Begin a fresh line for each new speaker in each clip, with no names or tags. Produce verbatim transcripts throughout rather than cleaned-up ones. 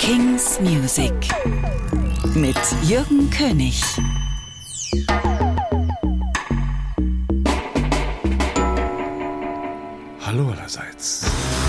King's Music mit Jürgen König.
Hallo allerseits.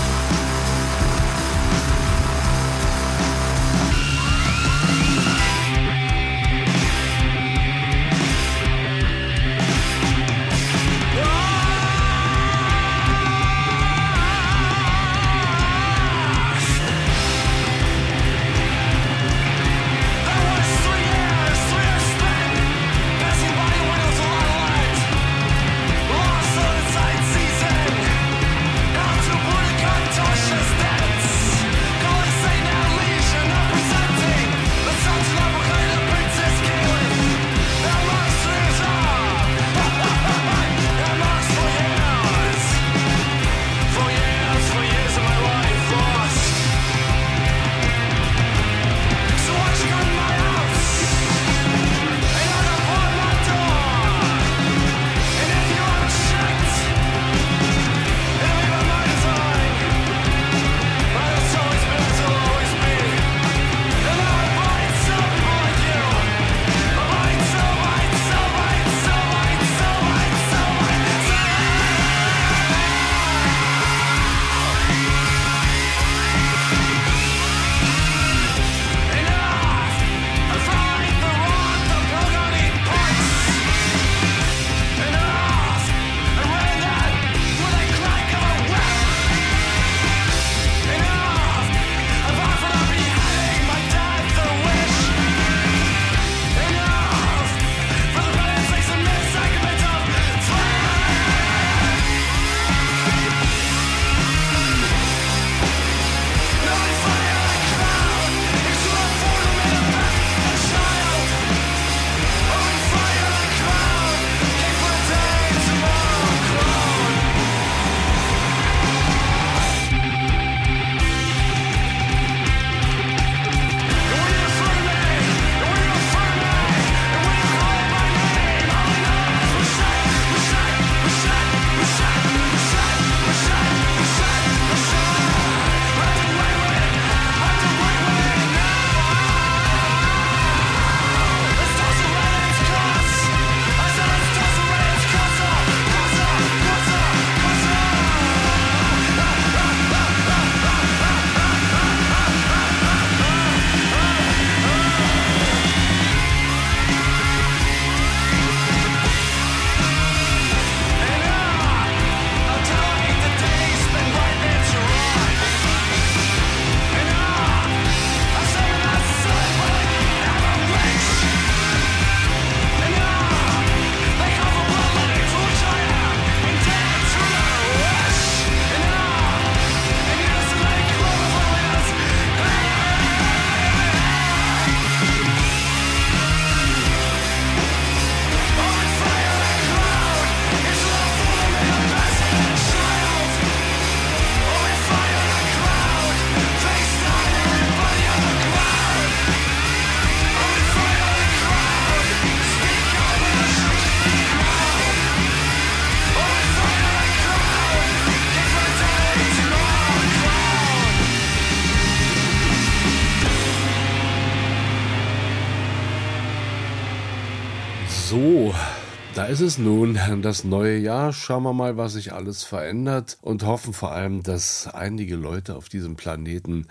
So, da ist es nun, das neue Jahr. Schauen wir mal, was sich alles verändert und hoffen vor allem, dass einige Leute auf diesem Planeten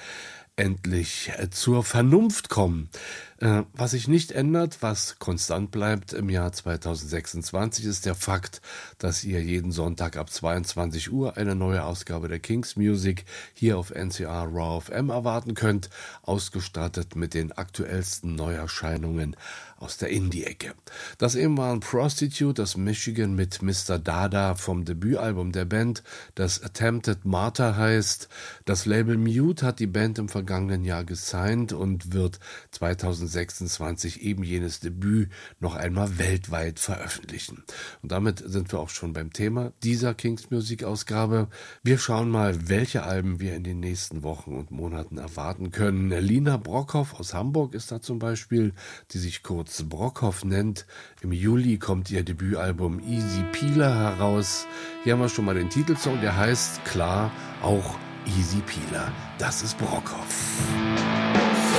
endlich zur Vernunft kommen. Äh, was sich nicht ändert, was konstant bleibt im Jahr zweitausendsechsundzwanzig, ist der Fakt, dass ihr jeden Sonntag ab zweiundzwanzig Uhr eine neue Ausgabe der King's Music hier auf N C R Raw F M erwarten könnt, ausgestattet mit den aktuellsten Neuerscheinungen aus der Indie-Ecke. Das eben waren Prostitute aus Michigan mit Mister Dada vom Debütalbum der Band, das Attempted Martyr heißt. Das Label Mute hat die Band im vergangenen Jahr gesigned und wird zweitausendsechsundzwanzig eben jenes Debüt noch einmal weltweit veröffentlichen. Und damit sind wir auch schon beim Thema dieser King's Music Ausgabe. Wir schauen mal, welche Alben wir in den nächsten Wochen und Monaten erwarten können. Lina Brockhoff aus Hamburg ist da zum Beispiel, die sich kurz Brockhoff nennt. Im Juli kommt ihr Debütalbum Easy Peeler heraus. Hier haben wir schon mal den Titelsong, der heißt klar auch Easy Peeler. Das ist Brockhoff.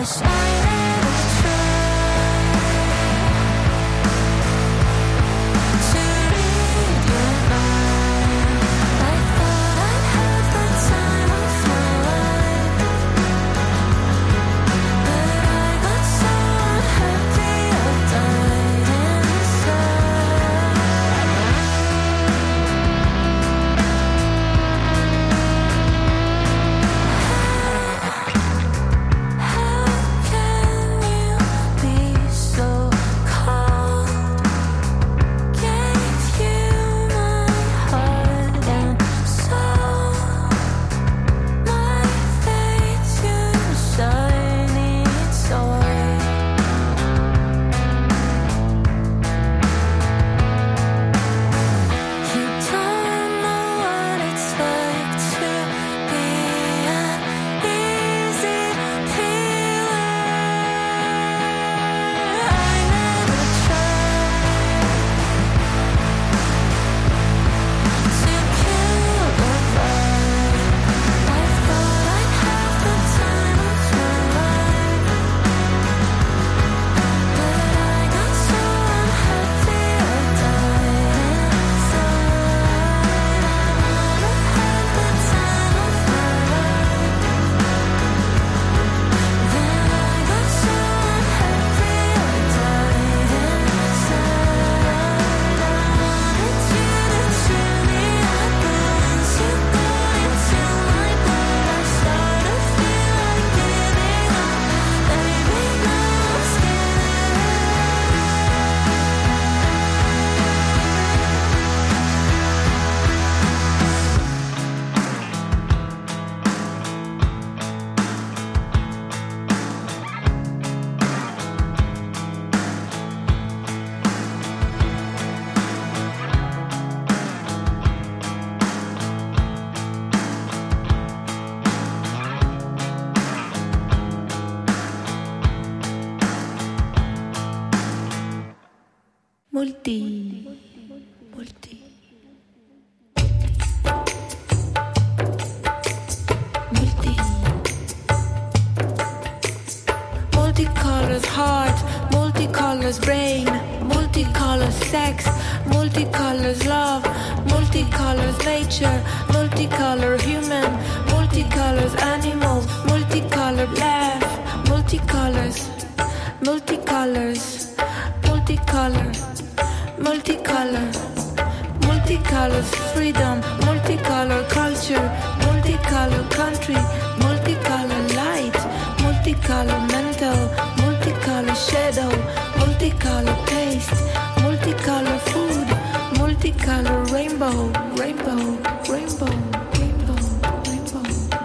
Multi, multi, multi. Multicolors heart, multicolors brain, multicolors sex, multicolors love, multicolors nature, multicolor human, multicolors animals, multicolor laugh, multicolors, multicolors, multicolor. Multicolor, multicolor freedom, multicolor culture, multicolor country, multicolor light, multicolor mental, multicolor shadow, multicolor taste, multicolor food, multicolor rainbow, rainbow, rainbow, rainbow, rainbow,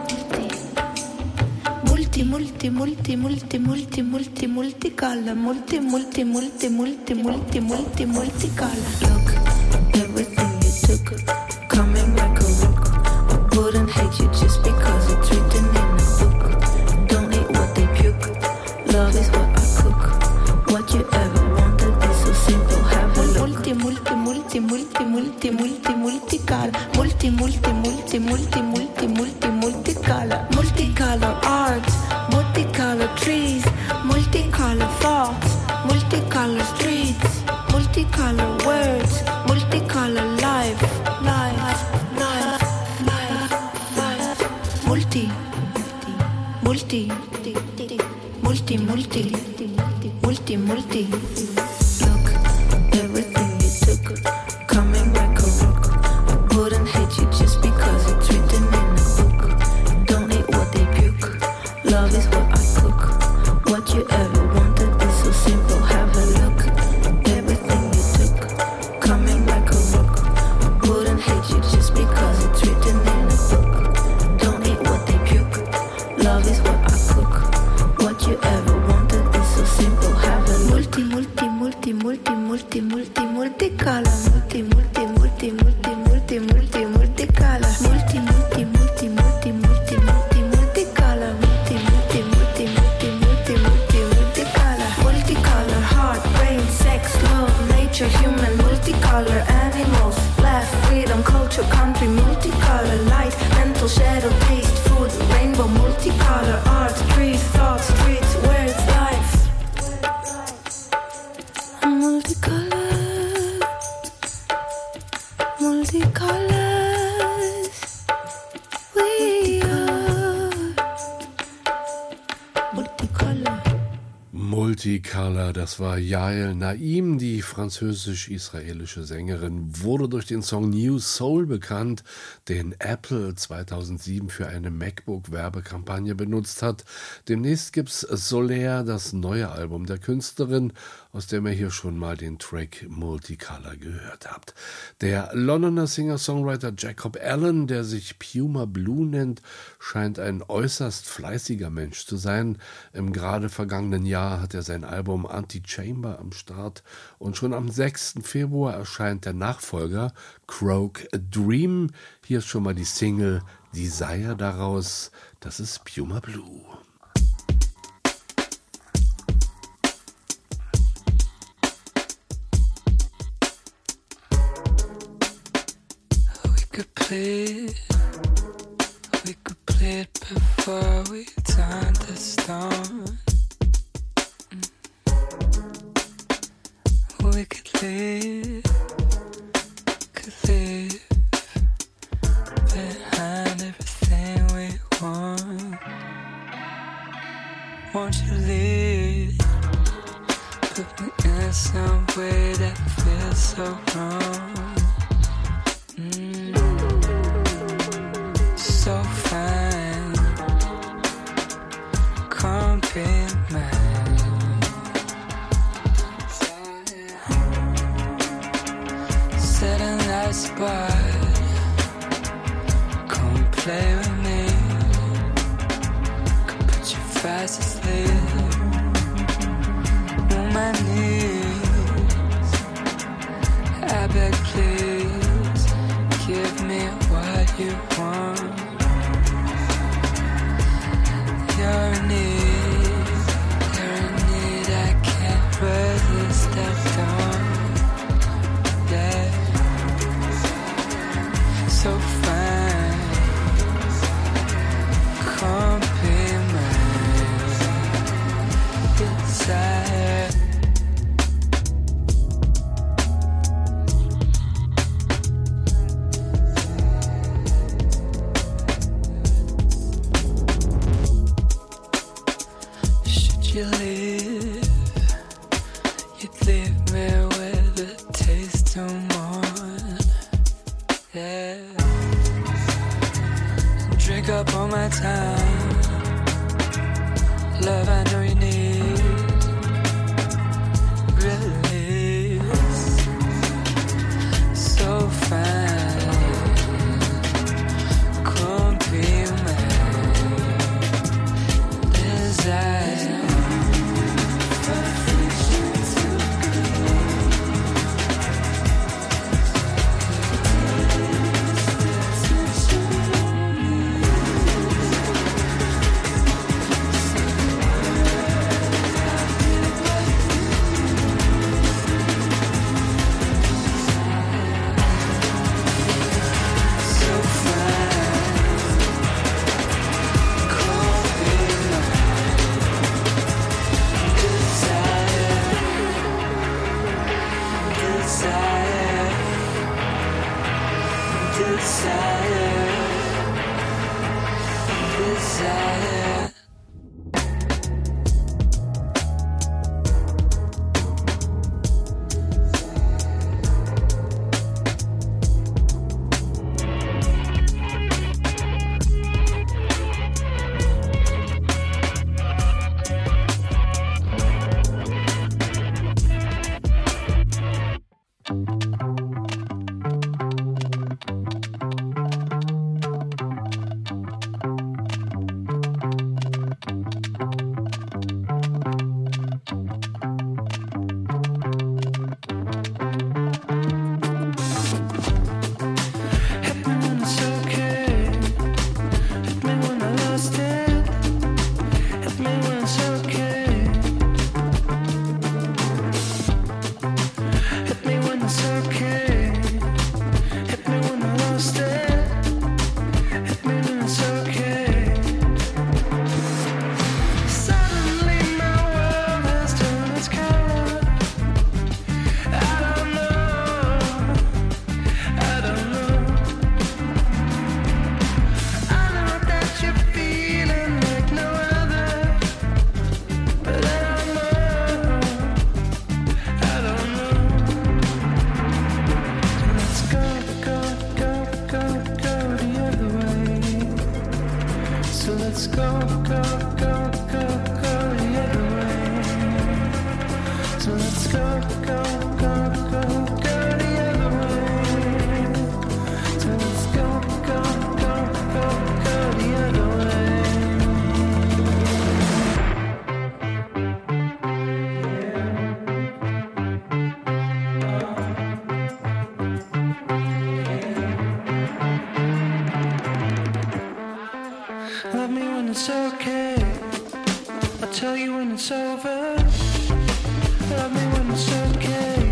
multi, multi, multi, multi, multi, multi, multicolor, multi, multi, multi, multi, multi, multi, multicolor. Look, everything you took, coming back a look. I wouldn't hate you just because it's written in a book. Don't eat what they puke. Love is what I cook. What you ever wanted is so simple. Have a look. Multi, multi, multi, multi, multi, multi, multicolor. Multi, multi, multi, multi, multi, multi, multicolor. Multicolor art, multicolor trees, multicolor thoughts, multicolor streets, multicolor words, multicolor life, life, life, life, life. Multi, multi, multi, multi, multi, multi. Look, everything you took, coming back a look. I wouldn't hate you just because it's written in a book. Don't eat what they puke. Love is what I cook. What you ever wanted is so simple. Have a look. Everything you took, coming back a look. Wouldn't hate you just because it's written in a book. Don't eat what they puke. Love is what I cook. What you ever wanted is so simple. Have a look. Multi, multi, multi, multi, multi, multi, multicolor. Multi, multi, multi, multi, multi, multi, multicolor. Multi, multi, multi, multi, multi, multi, multicolor. Multi, multi, multi, multi, multi, multi, multicolor. Multicolor heart, brain, sex, love, nature, human. Multicolor animals, laugh, freedom, culture, country. Multicolor light, mental shadow, taste, food, rainbow. Multicolor art, trees, thoughts, streets, where multicolor.
Multicolor, das war Yael Naim, die französisch-israelische Sängerin, wurde durch den Song New Soul bekannt, den Apple zweitausendsieben für eine MacBook-Werbekampagne benutzt hat. Demnächst gibt's Solaire, das neue Album der Künstlerin, aus dem ihr hier schon mal den Track Multicolor gehört habt. Der Londoner Singer-Songwriter Jacob Allen, der sich Puma Blue nennt, scheint ein äußerst fleißiger Mensch zu sein. Im gerade vergangenen Jahr hat er sein Album Anti-Chamber am Start und schon am sechsten Februar erscheint der Nachfolger Croak a Dream. Hier ist schon mal die Single Desire daraus, das ist Puma Blue.
We could play it, we could play it before we turn to stone. We could live, could live behind everything we want. Won't you live, put me in some way that feels so wrong. Mm. So fine, come be mine. Set a nice spot, come play with me. Could put you fast asleep on my knees. I beg, please, give me what you want. You're in need, you're in need. I can't resist that dawn. Yeah. So fine, come be mine. Desire. Should you leave, you'd leave me with a taste of more. Yeah. Drink up all my time. Love, I know you need. Release. So fine. Come be mine. Desire.
tell you when it's over. Love me when it's okay.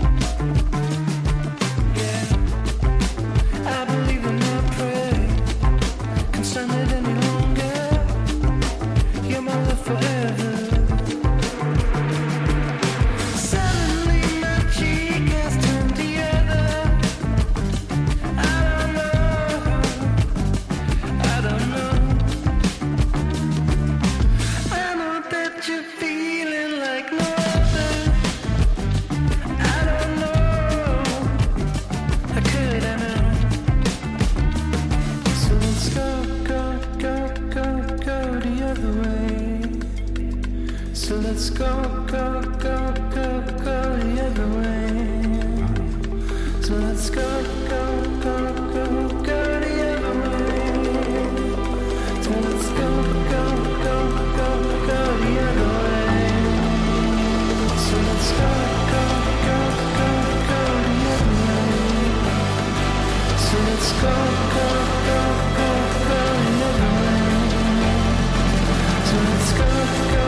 Yeah, I believe and I pray. Can't stand it any longer. You're my love forever. Let's go, go, go, go, go the other way. So let's go, go, go, go, go the other way. So let's go, go, go, go, go the other way. So let's go, go, go, go, go the other way. So let's go, go, go, go, go the other way. So let's go, go.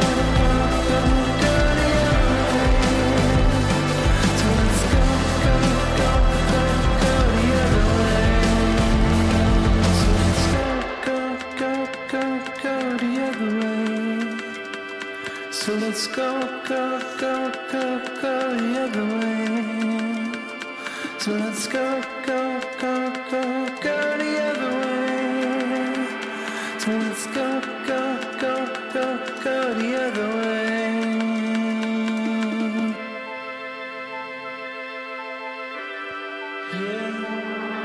So let's go, go, go, go, go the other way. So let's go, go, go, go, go the other way. So let's go, go, go, go, go the other way. Yeah.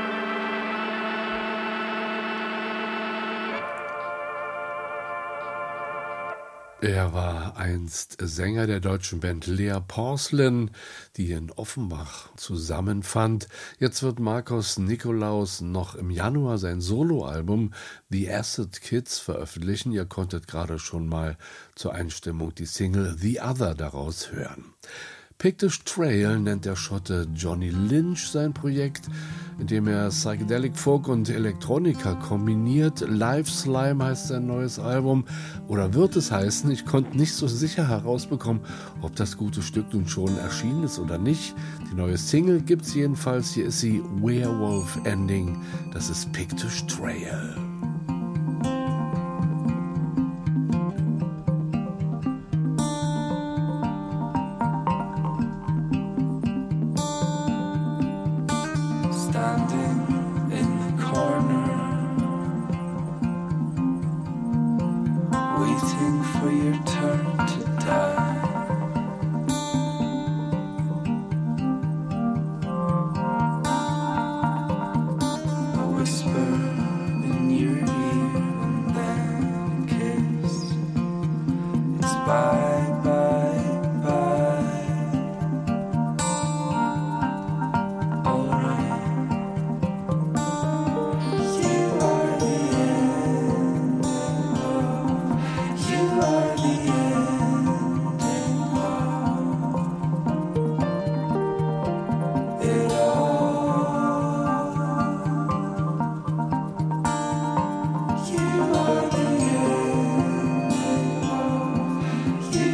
Er war einst Sänger der deutschen Band Lea Porcelain, die in Offenbach zusammenfand. Jetzt wird Markus Nikolaus noch im Januar sein Soloalbum The Acid Kids veröffentlichen. Ihr konntet gerade schon mal zur Einstimmung die Single The Other daraus hören. Pictish Trail nennt der Schotte Johnny Lynch sein Projekt, in dem er Psychedelic Folk und Elektronika kombiniert. Live Slime heißt sein neues Album, oder wird es heißen. Ich konnte nicht so sicher herausbekommen, ob das gute Stück nun schon erschienen ist oder nicht. Die neue Single gibt's jedenfalls. Hier ist sie, Werewolf Ending. Das ist Pictish Trail.
You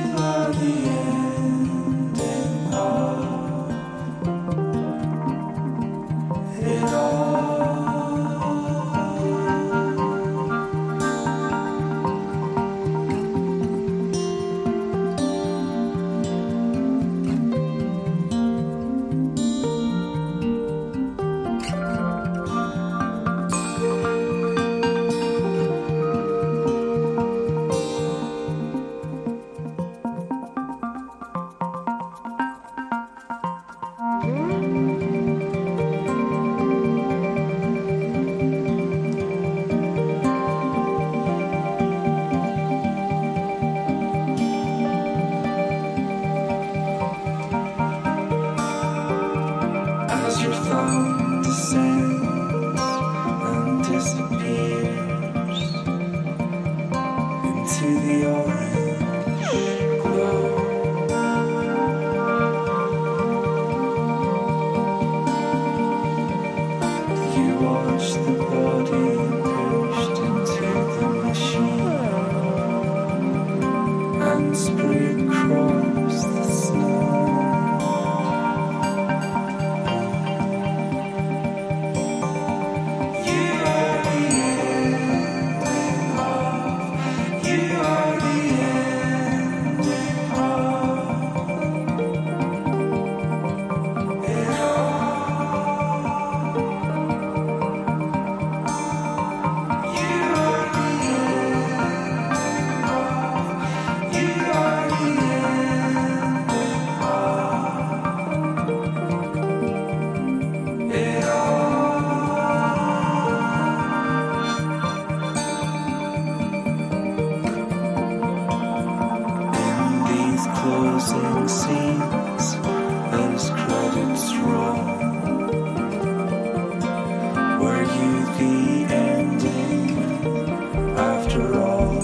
spree across the snow. You are the ending of, you are the ending of it all. You are the ending of, you are the ending of it all. In these closing scenes, as credits roll, were you the ending after all?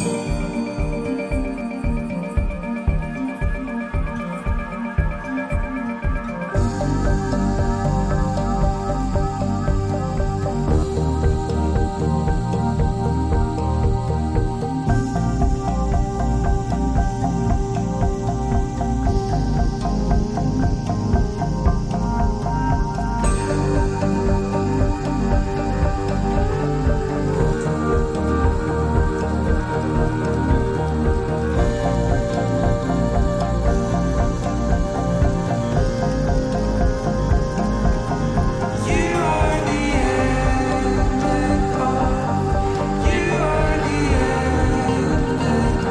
You are the ending of, you are the ending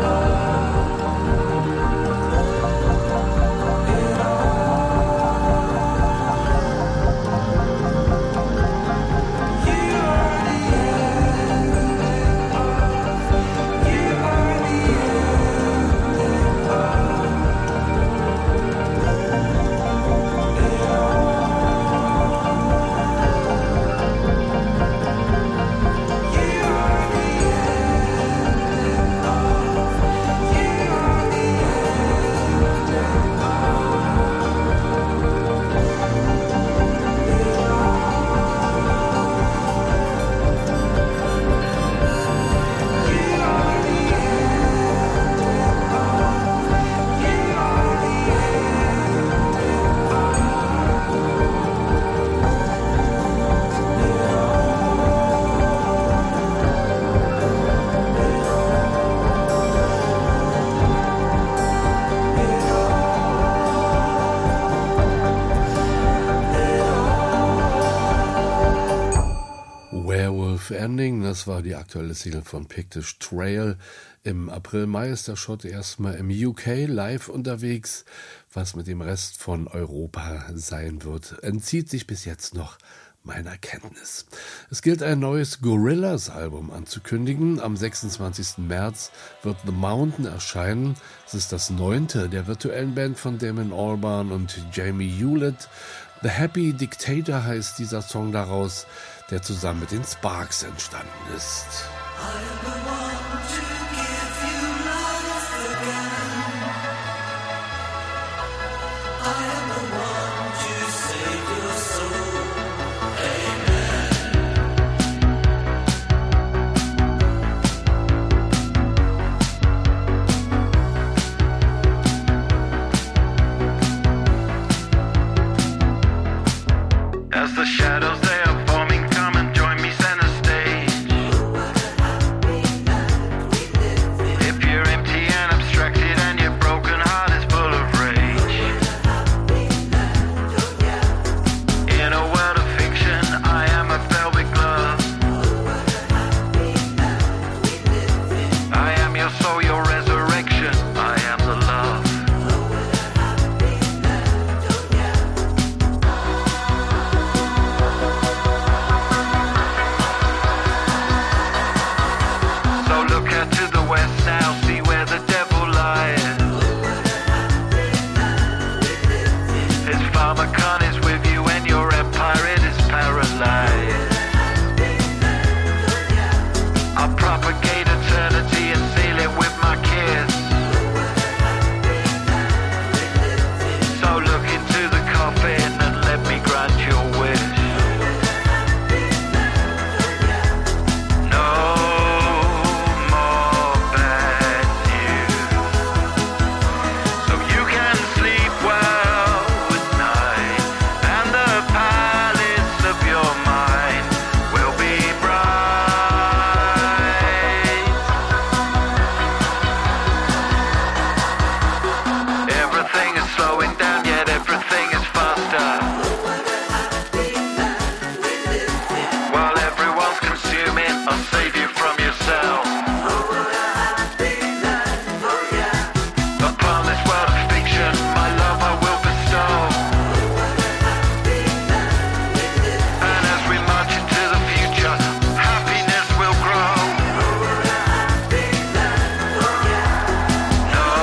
of it all. You are the ending of, you are the ending of it all. You are the ending of, you are the
Werewolf Ending, das war die aktuelle Single von Pictish Trail. Im April, Mai ist der Schott erstmal im U K live unterwegs. Was mit dem Rest von Europa sein wird, entzieht sich bis jetzt noch meiner Kenntnis. Es gilt ein neues Gorillaz-Album anzukündigen. Am sechsundzwanzigsten März wird The Mountain erscheinen. Es ist das neunte der virtuellen Band von Damon Albarn und Jamie Hewlett. The Happy Dictator heißt dieser Song daraus, der zusammen mit den Sparks entstanden ist.
As the shadows they are forming, come and join me center stage. slowing down, yet everything is faster. While everyone's consuming, I'll save you from yourself. Upon this world of fiction, my love I will bestow. And as we march into the future, happiness will grow. No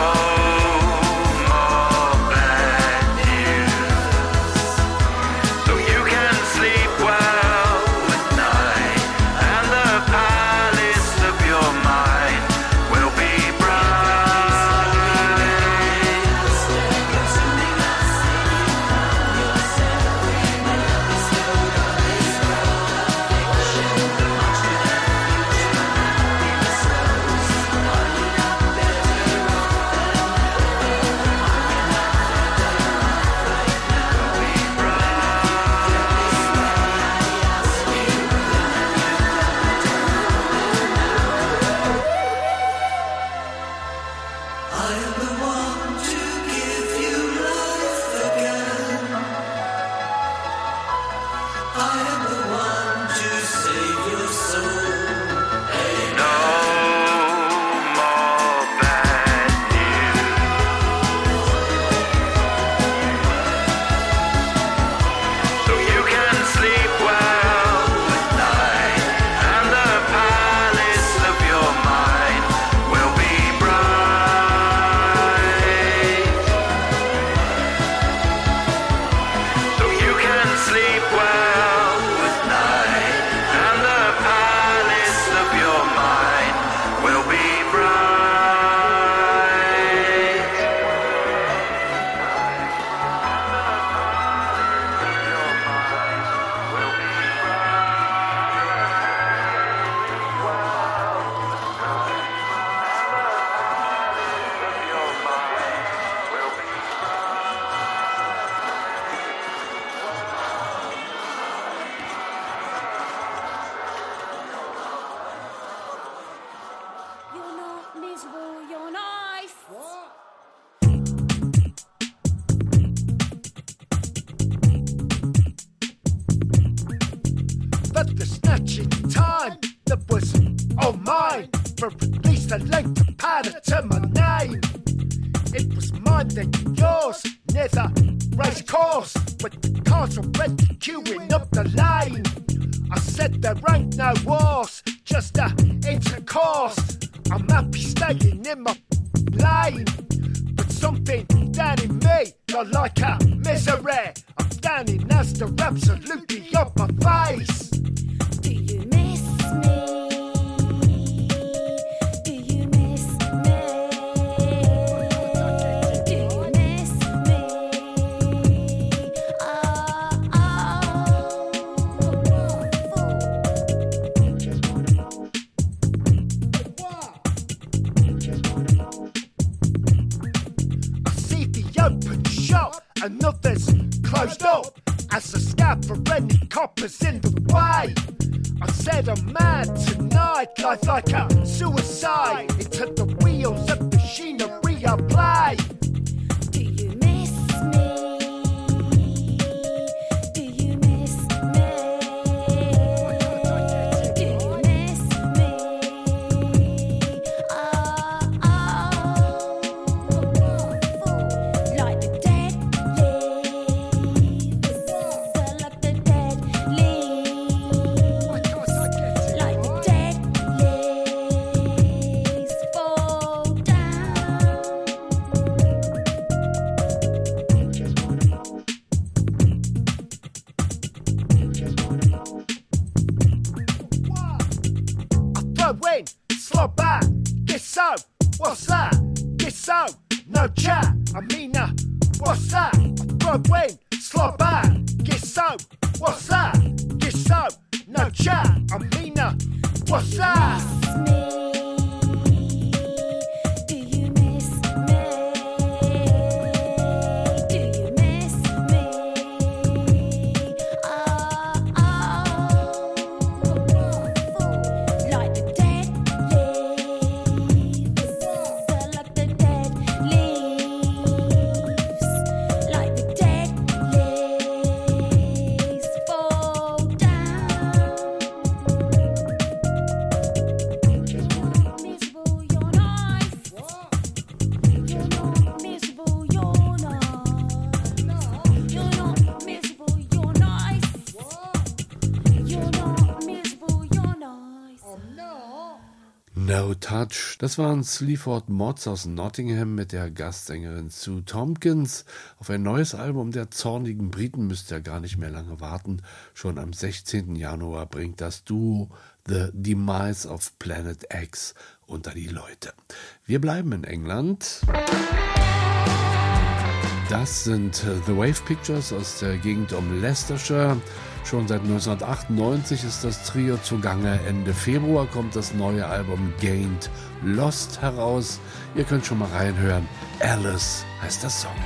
more bad news, so you can sleep well at night, and the palace of your mind will be bright. No more bad news, so you can sleep well at night, and the palace of your mind will be bright. So you can sleep well at night, and the palace of your mind will be bright.
You're not miserable, you're nice.
But the snatching time that was all mine for at least a length of pattern to my name. It was mine then yours, neither race course, with the cars already queuing up the lane. I said there ain't no wars, just a intercourse. I'm happy staying in my lane, but something down in me got like a misery. I'm down in as they're absolutely up my face.
Do you miss me? Do you miss me? Do you miss me? Oh,
I see the open shop and others closed up as a scab for any coppers in the way. I said I'm mad tonight, life like a suicide. Into the wheels of machinery I play.
do you miss me? Do you miss me? Do you miss me? Oh, like the dead leaves, like the dead leaves, like the dead leaves fall down.
I throw in, slow back, get so, what's that? Get so, no chat, I mean, uh, what's that? I throw in, slow back, get so, what's that? Get so, no chat, I mean, uh, what's that?
Miss me? Do you miss me? Do you miss me? Oh, like the dead leaves, like the dead leaves,
Touch. Das waren Sleaford Mods aus Nottingham mit der Gastsängerin Sue Tompkins. Auf ein neues Album der zornigen Briten müsst ihr gar nicht mehr lange warten. Schon am sechzehnten Januar bringt das Duo The Demise of Planet X unter die Leute. Wir bleiben in England. Das sind The Wave Pictures aus der Gegend um Leicestershire. Schon seit neunzehnhundertachtundneunzig ist das Trio zugange. Ende Februar kommt das neue Album Gained Lost heraus. Ihr könnt schon mal reinhören. Alice heißt der Song.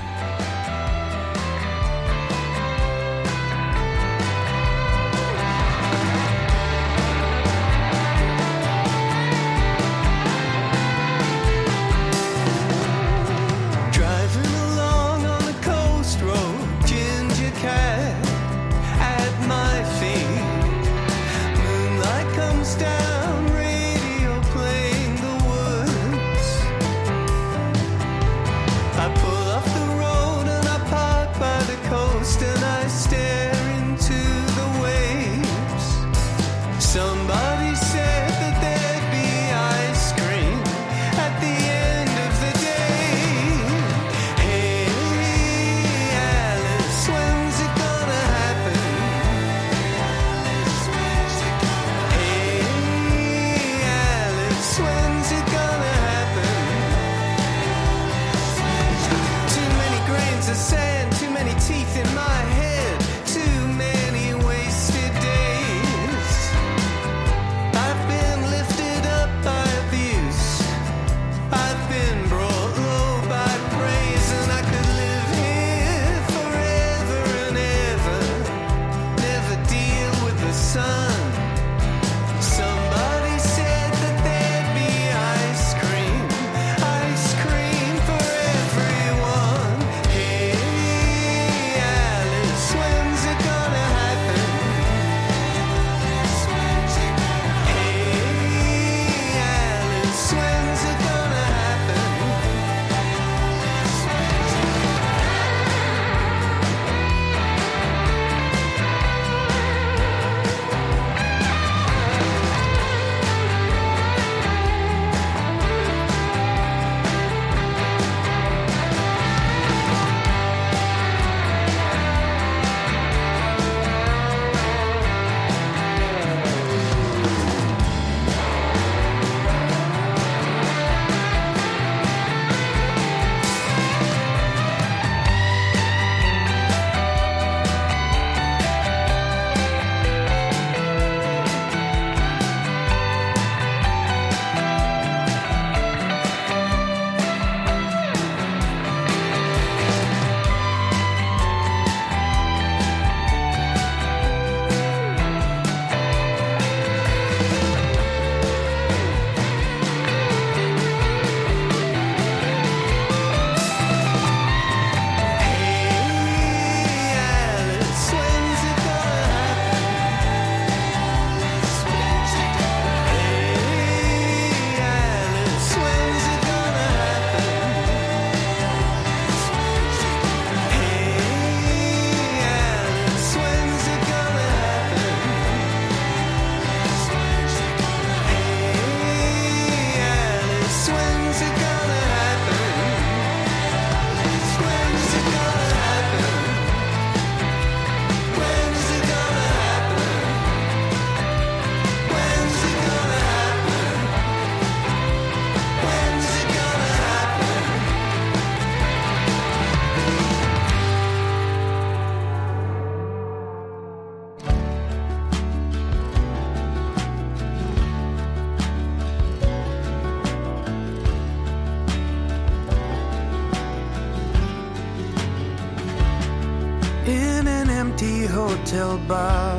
Hotel bar,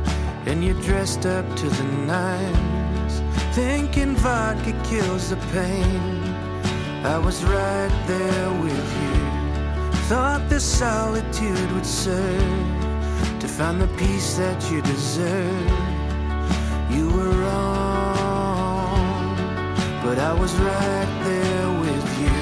and you're dressed up to the nines, thinking vodka kills the pain. I was right there with you. Thought the solitude would serve to find the peace that you deserve. You were wrong, but I was right there with you.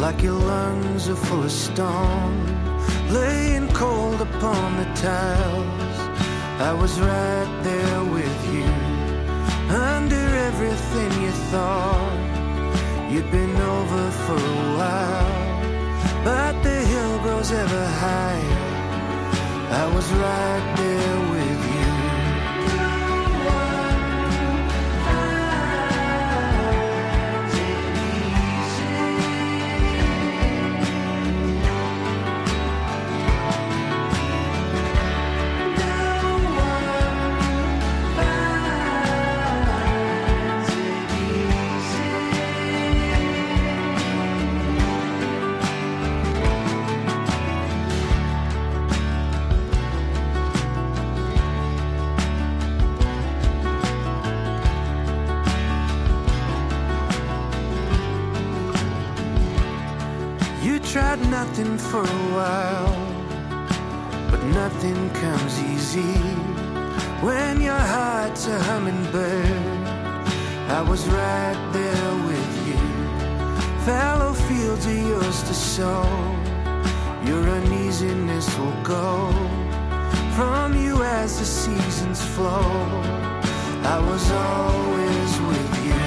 like your lungs are full of stone, laying cold upon the tiles. I was right there with you, under everything you thought. You'd been over for a while, but the hill grows ever higher. I was right there with you. Tried nothing for a while, but nothing comes easy when your heart's a hummingbird. I was right there with you. Fallow fields are yours to sow. Your uneasiness will go from you as the seasons flow. I was always with you.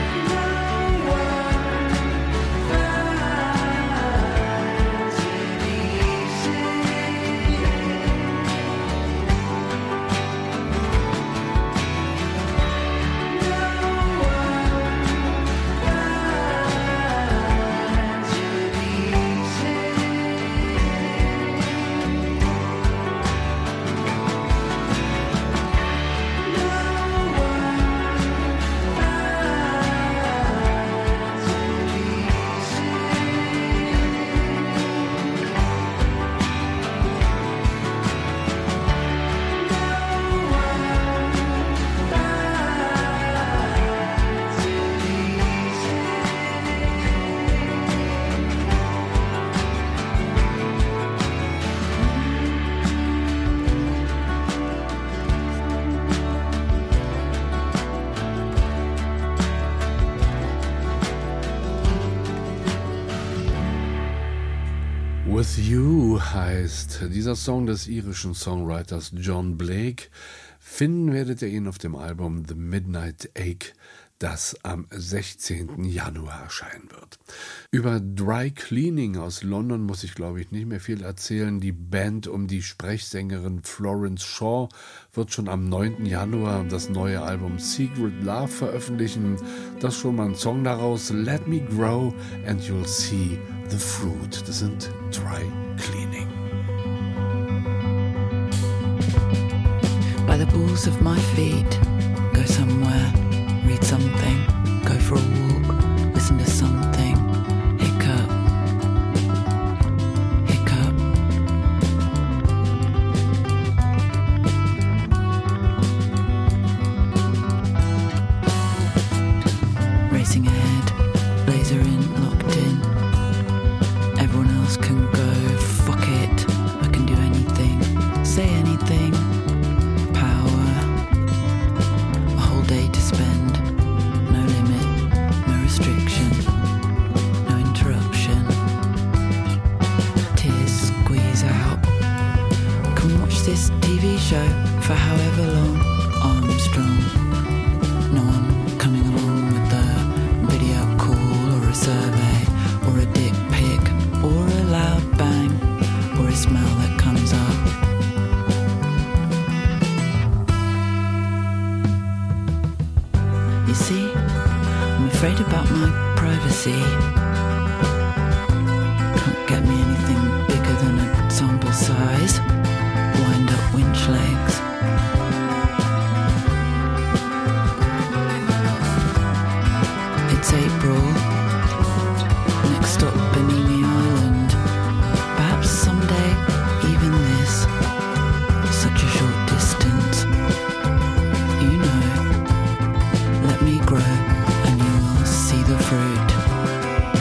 With You heißt dieser Song des irischen Songwriters John Blake. Finden werdet ihr ihn auf dem Album The Midnight Ache, das am sechzehnten Januar erscheinen wird. Über Dry Cleaning aus London muss ich, glaube ich, nicht mehr viel erzählen. Die Band um die Sprechsängerin Florence Shaw wird schon am neunten Januar das neue Album Secret Love veröffentlichen. Das ist schon mal ein Song daraus. Let Me Grow and You'll See the Fruit. Das sind Dry Cleaning.
By the balls of my feet, go somewhere, read something, go for a walk, listen to something, hiccup, hiccup. Racing ahead, laser in, locked in. Everyone else can go, fuck it, I can do anything, say anything. Day to spend, no limit, no restriction, no interruption. Tears squeeze out. Can watch this T V show for however long. Armstrong. No one coming along with a video call or a survey or a dick pic or a loud bang or a smell that comes up. You see, I'm afraid about my privacy. Can't get me anything bigger than a sample size. Wind up winch legs. It's April. Next stop, Bimini Island. Perhaps someday, even this. Such a short distance. You know. Let me grow and you will see the fruit.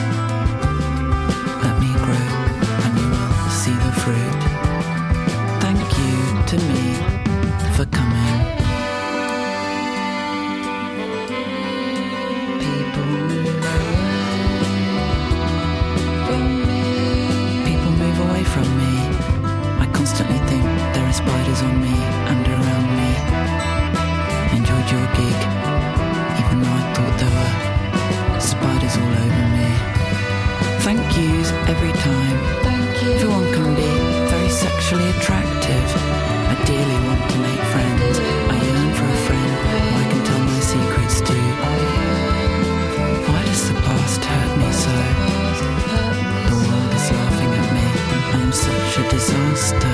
every time. Everyone can be very sexually attractive. I dearly want to make friends. I yearn for a friend who I can tell my secrets to. Why does the past hurt me so? The world is laughing at me. I am such a disaster.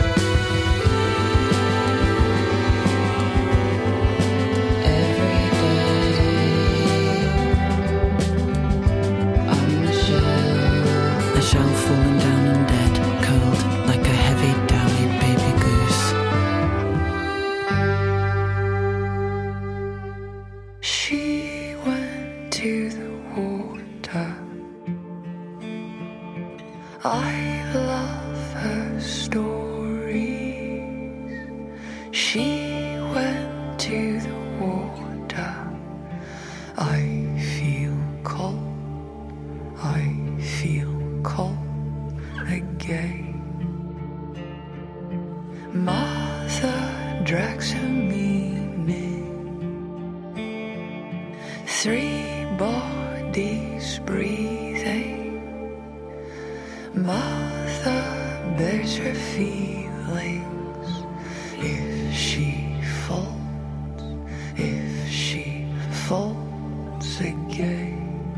Shell fallen down and dead, curled like a heavy downy baby goose.
She went to the water. I love her stories. She went to the water. I feel cold. I feel cold again. Mother drags her meaning. Three bodies breathing. Mother bears her feelings. If she falls, if she falls again.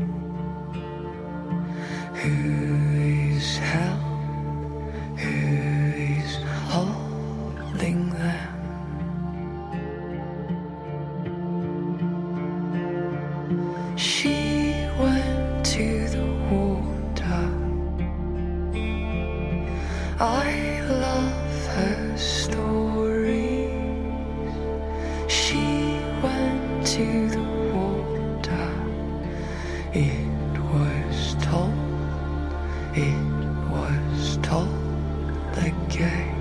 Who is hell? Who is holding them? She went to the water. I love her stories. She went to the water. It was told. It was told again.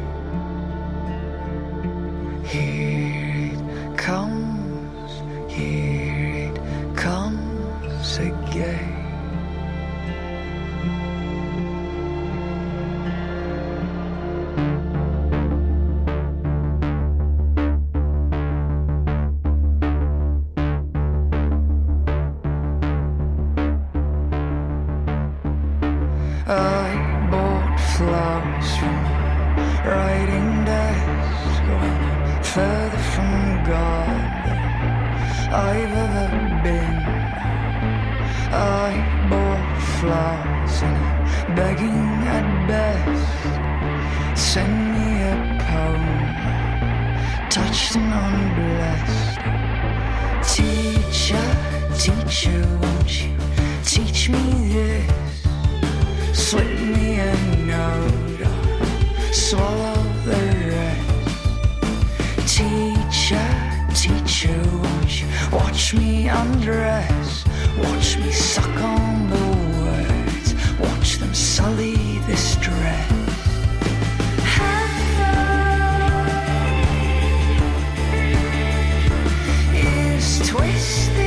Here it comes, here it comes again. I bought flowers from the writing desk when I'm further from God than I've ever been. I bought flowers and I'm begging at best. Send me a poem, touched and unblessed. Teacher, teacher, won't you teach me this? Slip me a note, I'll swallow the rest. Teacher, teacher, won't you watch me undress? Watch me suck on the words, watch them sully this dress. Heaven is twisted.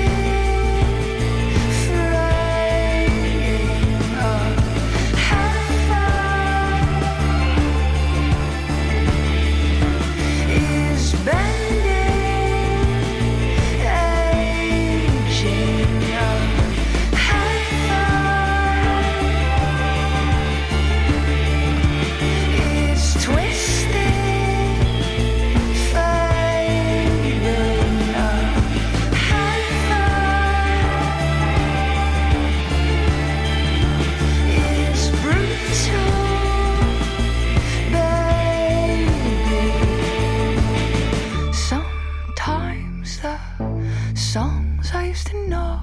Songs I used to know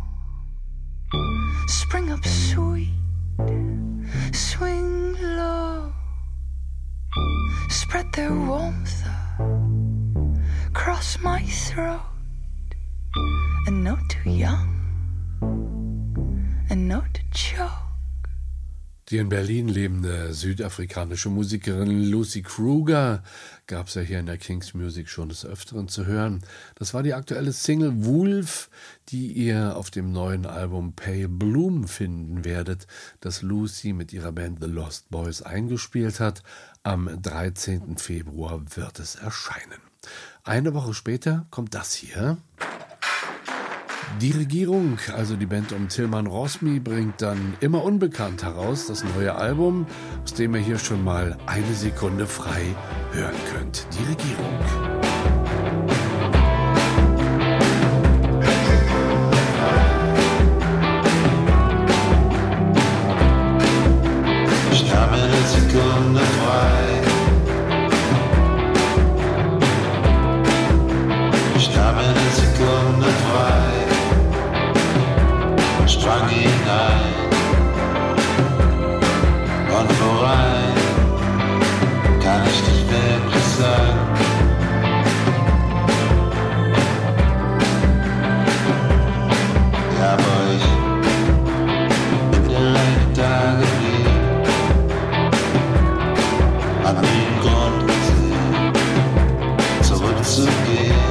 spring up sweet, swing low, spread their warmth across my throat, and no too young, and no to choke.
Die in Berlin lebende südafrikanische Musikerin Lucy Kruger gab es ja hier in der King's Music schon des Öfteren zu hören. Das war die aktuelle Single Wolf, die ihr auf dem neuen Album Pale Bloom finden werdet, das Lucy mit ihrer Band The Lost Boys eingespielt hat. Am dreizehnten Februar wird es erscheinen. Eine Woche später kommt das hier. Die Regierung, also die Band um Tilman Rosmi, bringt dann Immer unbekannt heraus, das neue Album, aus dem ihr hier schon mal eine Sekunde frei hören könnt. Die Regierung.
Ich nahm mir eine Sekunde frei. Ich nahm mir eine Sekunde frei. Sprang hinein und vorein, kann ich nicht wirklich sagen. Ja, aber ich bin direkt da geblieben, hab nie einen Grund gesehen, zurückzugehen.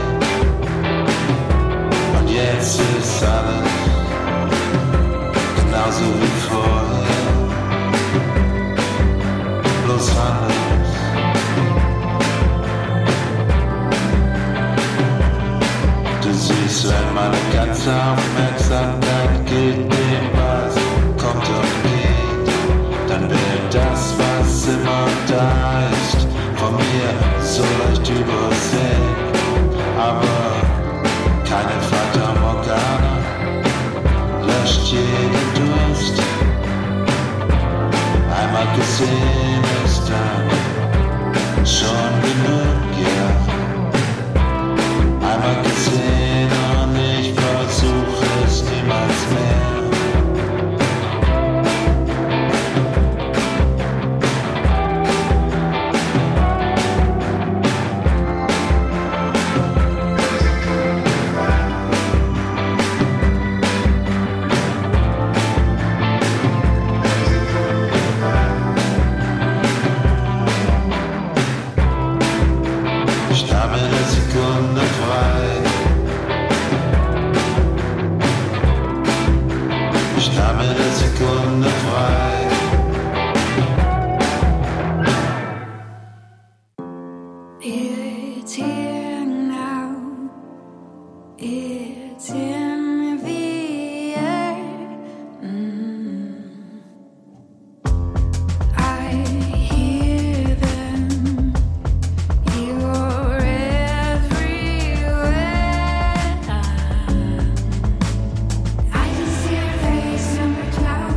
Und jetzt ist alles genauso wie vorher, bloß anders. Du siehst, wenn meine ganze Aufmerksamkeit gilt dem, was kommt und geht, dann wird das, was immer da ist, von mir so leicht übersehen. Aber keine Fata Morgana löscht jeden Durst. Einmal gesehen ist dann schon genug, ja. Einmal gesehen und ich versuche es niemals mehr.
It's here now. It's in the air. Mm. I hear them. You're everywhere. I can see your face on the cloud.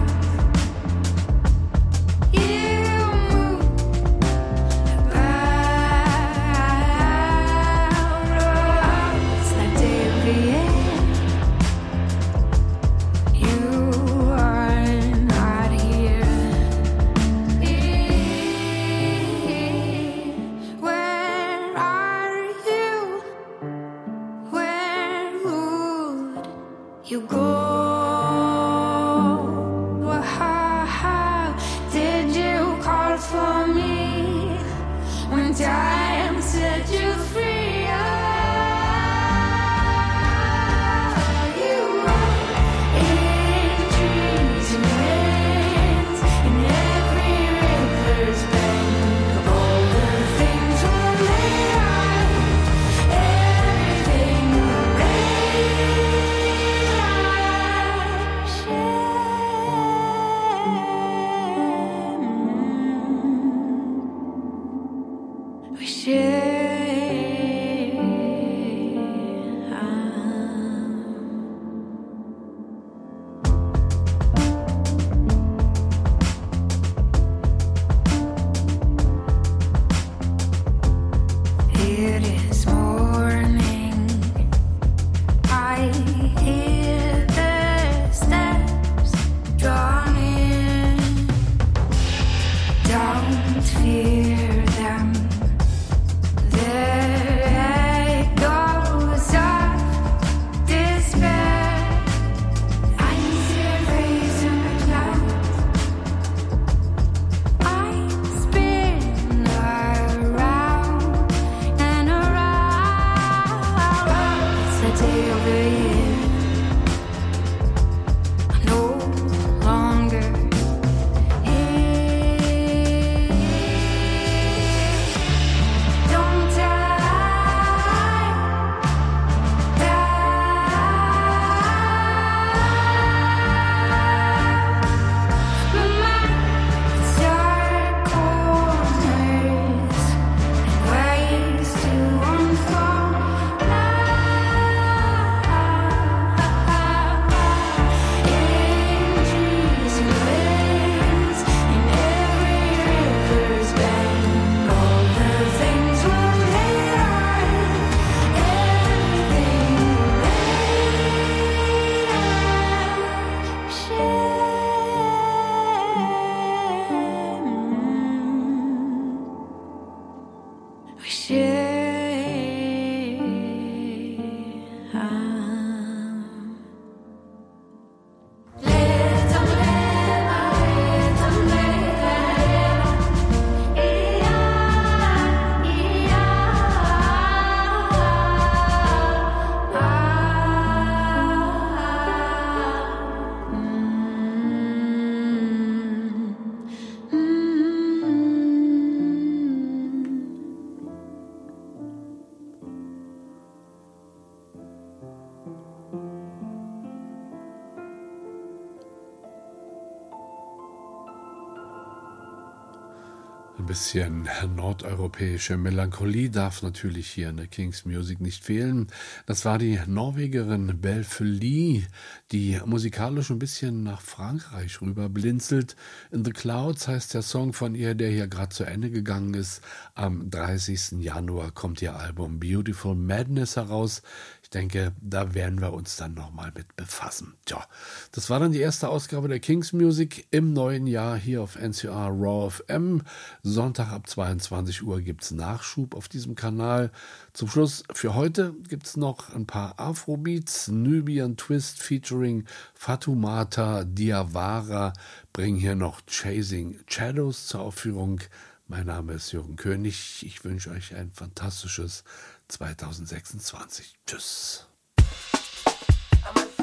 You move it's that day of the year. You are not here. Where are you? Where would you go? How did you call for me when time set you free? You are in trees and winds, in every river's bend. All the things were made right, everything we share. It is morning. I hear the steps drawn in. Don't fear them. Their echoes of despair. I can see your face in the clouds. I spin around and around. It's the day of the year. I'm no longer here.
Ein bisschen nordeuropäische Melancholie darf natürlich hier in der King's Music nicht fehlen. Das war die Norwegerin Belfely, die musikalisch ein bisschen nach Frankreich rüber blinzelt. In the Clouds heißt der Song von ihr, der hier gerade zu Ende gegangen ist. Am dreißigsten Januar kommt ihr Album Beautiful Madness heraus. Ich denke, da werden wir uns dann nochmal mit befassen. Tja, das war dann die erste Ausgabe der King's Music im neuen Jahr hier auf N C R Raw F M. Sonntag ab zweiundzwanzig Uhr gibt es Nachschub auf diesem Kanal. Zum Schluss für heute gibt es noch ein paar Afrobeats. Nubian Twist featuring Fatoumata Diawara bringen hier noch Chasing Shadows zur Aufführung. Mein Name ist Jürgen König. Ich wünsche euch ein fantastisches zweitausendsechsundzwanzig. Tschüss.
I'm